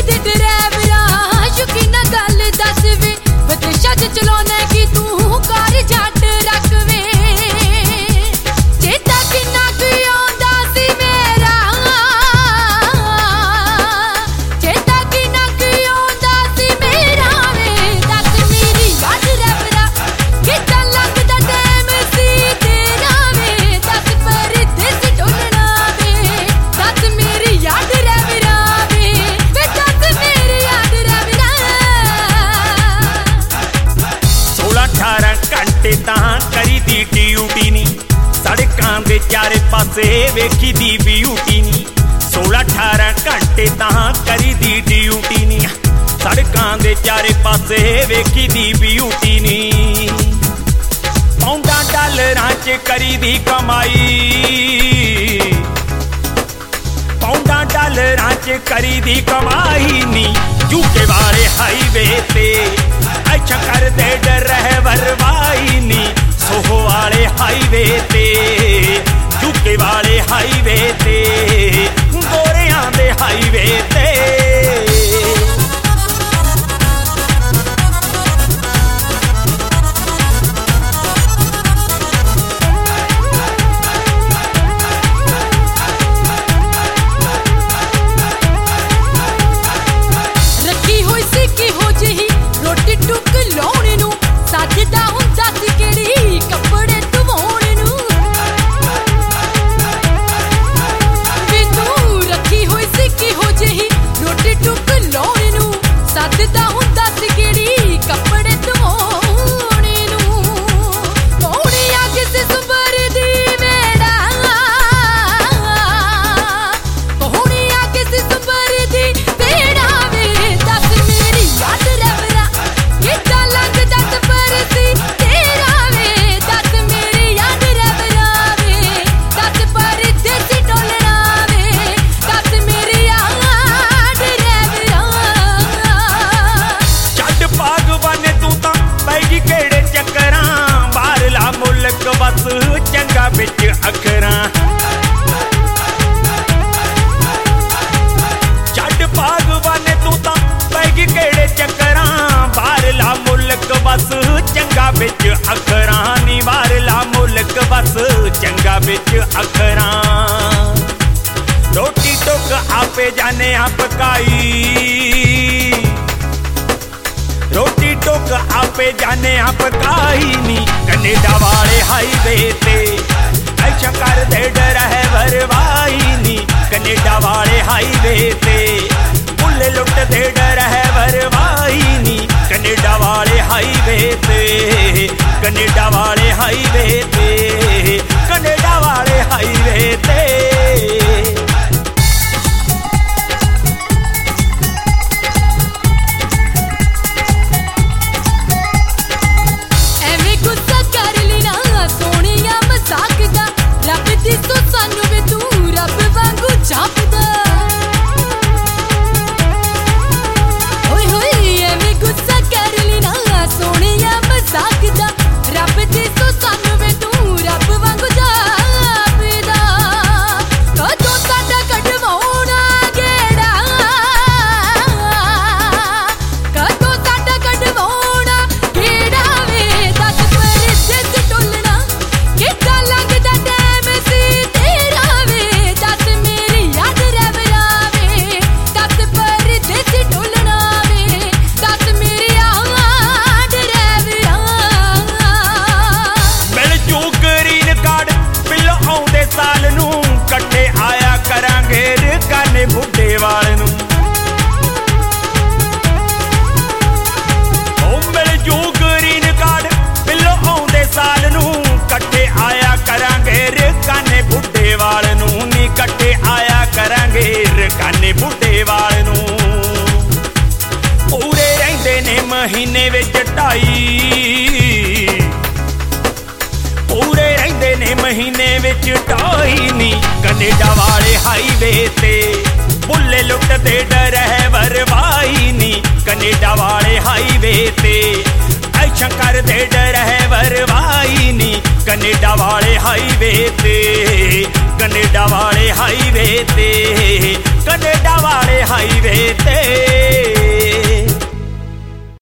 दे ड्राइवरा शौकीना गल दस वे विदेशा च चलाना कि तू कार जट रख वे चेता किन्ना क आउंदा सी मेरा चेता किन्ना क आउंदा सी मेरा वे दस मेरी याद ड्राइवरा कितना लगदा टाइम सी तेरा वे दस परदेसी ढोलना वे दस मेरी याद ड्राइवरा वे दस मेरी याद ड्राइवरा 16-18 घंटे तां करी दी ड्यूटी नी सड़कां दे चारे पासे वेखी दी ब्यूटी नी 16-18 घंटे तां करी दी ड्यूटी नी सड़कां दे चारे पासे वेखी दी ब्यूटी नी पौंडां डॉलरां च करी दी कमाई पौंडां डॉलरां च करी दी कमाई नी यूके वाले हाईवे ते अच्छा कर दे ड्राइवर वाई नी सोहो वाले हाईवे ते यूके वाले हाईवे ते गोरियां दे हाईवे ते रखी होई सी कि हो जही रोटी टुक लाउणे नू सजदा हुंदा सी किहड़ी कपड़े धवाउणे नू वे तू रखी होई सी कि हो जही रोटी टुक लाउणे नू सजदा हुंदा सी किहड़ी कपड़े धवाउणे नू कौड़ी आ किस सुबर दी वेड़ा कौड़ी आ किस सुबर दी वेड़ा वे दस मेरी याद ड्राइवरा कितना लगदा परसी तेरा वे दस मेरी याद ड्राइवरा वे दस परदेसी ढोलना वे दस मेरी याद ड्राइवरा छड्ड भागवान तू तां पैगी केड़े चक्करां बाहरला मुल्क बस चंगा बिच अखरां छड्ड भागवान तू तां पैगी केड़े चक्करां बाहरला मुल्क बस चंगा बिच अखरां नी बाहरला मुल्क बस चंगा बिच अखरां रोटी टुक आपे जाने आ पकाई रोटी टुक आपे जाने आ पकाई नी कनेडा वाले हाईवे ते ऐशा कर दे ड्राइवर वाई नी कनेडा वाले हाईवे ते बुल्ले लुट दे ड्राइवर वाई नी कनेडा वाले हाईवे ते कनेडा वाले हाईवे ते कनेडा वाले हाईवे ते ਐਵੇਂ ਗੁੱਸਾ ਕਰ ਲੈਣਾ ਸੋਹਣਿਆ ਮਜ਼ਾਕ ਦਾ ਰੱਬ ਦੀ ਸੋ ਸਾਨੂੰ ਵੇ ਤੂੰ ਰੱਬ ਵਾਂਗੂ ਜਾਪਦਾ ਓਏ ਹੋਏ ਐਵੇਂ ਗੁੱਸਾ ਕਰ ਲੈਣਾ ਸੋਹਣਿਆ ਮਜ਼ਾਕ ਦਾ ਰੱਬ ਦੀ ਸੋ ਸਾਨੂੰ ਵੇ ਤੂੰ ਰੱਬ ਵਾਂਗੂ ਜਾਪਦਾ ਕਦੋਂ ਸਾਡਾ ਕਢਵਾਉਣਾ ਗੇੜਾ ਕਦੋਂ ਸਾਡਾ ਕਢਵਾਉਣਾ ਗੇੜਾ ਵੇ ਦਸ ਪਰਦੇਸ ਢੋਲਣਾ ਕਿੱਦਾਂ ਲੰਘਦਾ ਟਾਈਮ ਸੀ ਤੇਰਾ ਵੇ ਦਸ ਮੇਰੀ ਯਾਦ ड्राइवरा वे दस परदेसी ढोलना वे दस मेरी याद ड्राइवरा मिल जू ग्रीन कार्ड बिल आउंदे साल नू कट्ठे आया करांगे रकाने बुड्ढे वाल नू ओ मिल जू ग्रीन कार्ड बिल आउंदे साल नू कट्ठे आया करांगे रकाने बुड्ढे वाल नू नी कट्ठे आया करांगे रकाने बुड्ढे वाल नू पूरे रहिंदे ने महीने विच 2.5 पूरे रहिंदे ने महीने विच 2.5 नी कनेडा वाले हाईवे ते बुल्ले लुट दे ड्राइवर वाई नी कनेडा वाले हाईवे ते ऐशा कर दे ड्राइवर वाई नी कनेडा वाले हाईवे ते कनेडा वाले हाईवे ते कनेडा वाले हाईवे ते।